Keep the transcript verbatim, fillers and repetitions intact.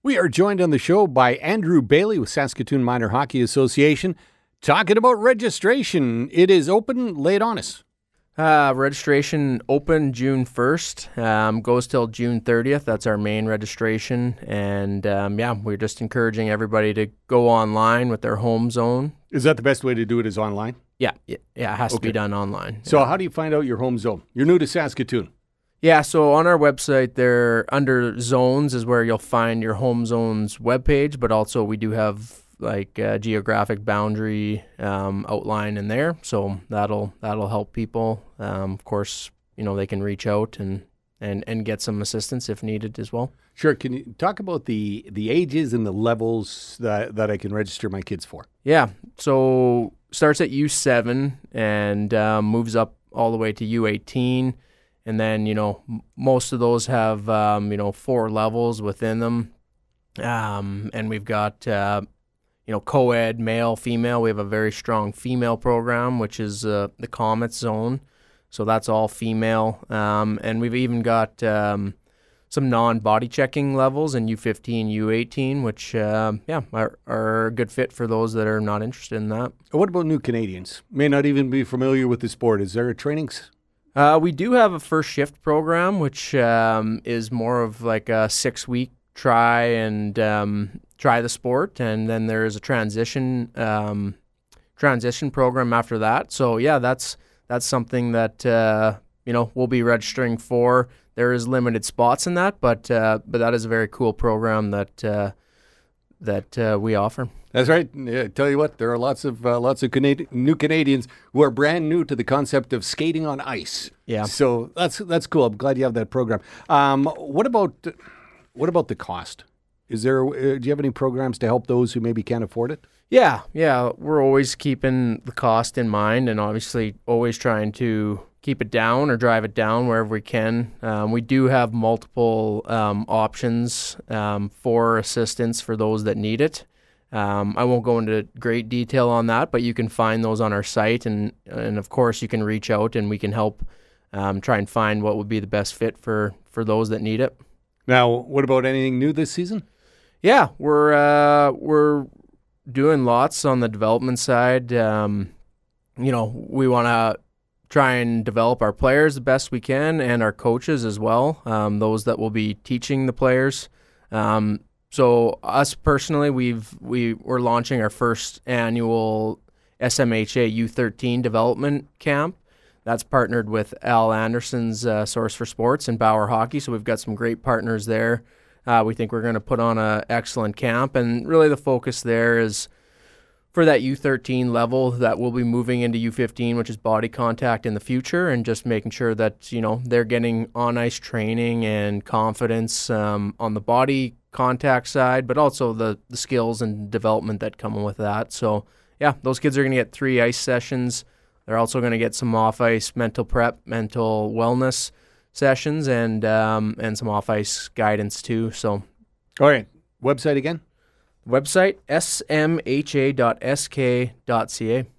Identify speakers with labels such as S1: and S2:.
S1: We are joined on the show by Andrew Bailey with Saskatoon Minor Hockey Association, talking about registration. It is open. Lay it on us.
S2: Uh, registration open June first, um, goes till June thirtieth. That's our main registration. And um, yeah, we're just encouraging everybody to go online with their home zone.
S1: Is that the best way to do it, is online?
S2: Yeah, yeah, yeah, it has
S1: Okay.
S2: to be done online.
S1: So
S2: yeah.
S1: how do you find out your home zone? You're new to Saskatoon.
S2: Yeah, so on our website there, under zones is where you'll find your home zone's webpage, but also we do have like a geographic boundary um, outline in there, so that'll that'll help people. Um, of course, you know, they can reach out and, and, and get some assistance if needed as well.
S1: Sure. Can you talk about the the ages and the levels that, that I can register my kids for?
S2: Yeah, so starts at U seven and um, moves up all the way to U eighteen. And then, you know, m- most of those have, um, you know, four levels within them. Um, and we've got, uh, you know, co-ed, male, female. We have a very strong female program, which is uh, the Comets Zone. So that's all female. Um, and we've even got um, some non-body checking levels in U fifteen, U eighteen, which, uh, yeah, are, are a good fit for those that are not interested in that.
S1: What about new Canadians? May not even be familiar with the sport. Is there a trainings?
S2: Uh, we do have a first shift program, which um, is more of like a six-week try and um, try the sport, and then there is a transition um, transition program after that. So yeah, that's that's something that uh, you know we'll be registering for. There is limited spots in that, but uh, but that is a very cool program that uh, that uh, we offer.
S1: That's right. Yeah, I tell you what, there are lots of uh, lots of Canadi- new Canadians who are brand new to the concept of skating on ice.
S2: Yeah.
S1: So that's that's cool. I'm glad you have that program. Um, what about what about the cost? Is there? Uh, do you have any programs to help those who maybe can't afford it?
S2: Yeah, yeah. We're always keeping the cost in mind, and obviously always trying to keep it down or drive it down wherever we can. Um, we do have multiple um, options um, for assistance for those that need it. Um, I won't go into great detail on that, but you can find those on our site, and and of course you can reach out and we can help um, try and find what would be the best fit for, for those that need it.
S1: Now, what about anything new this season?
S2: Yeah, we're uh, we're doing lots on the development side. Um, you know, we want to try and develop our players the best we can, and our coaches as well. Um, those that will be teaching the players. Um, So us personally, we've we we're launching our first annual S M H A U thirteen development camp. That's partnered with Al Anderson's uh, Source for Sports and Bauer Hockey. So we've got some great partners there. Uh, we think we're going to put on an excellent camp, and really the focus there is for that U thirteen level that will be moving into U fifteen, which is body contact in the future, and just making sure that you know they're getting on ice training and confidence um, on the body contact side, but also the, the skills and development that come with that. So yeah, those kids are going to get three ice sessions. They're also going to get some off-ice mental prep, mental wellness sessions, and um, and some off-ice guidance too. So,
S1: All right. Website again?
S2: website, s m h a dot s k dot c a.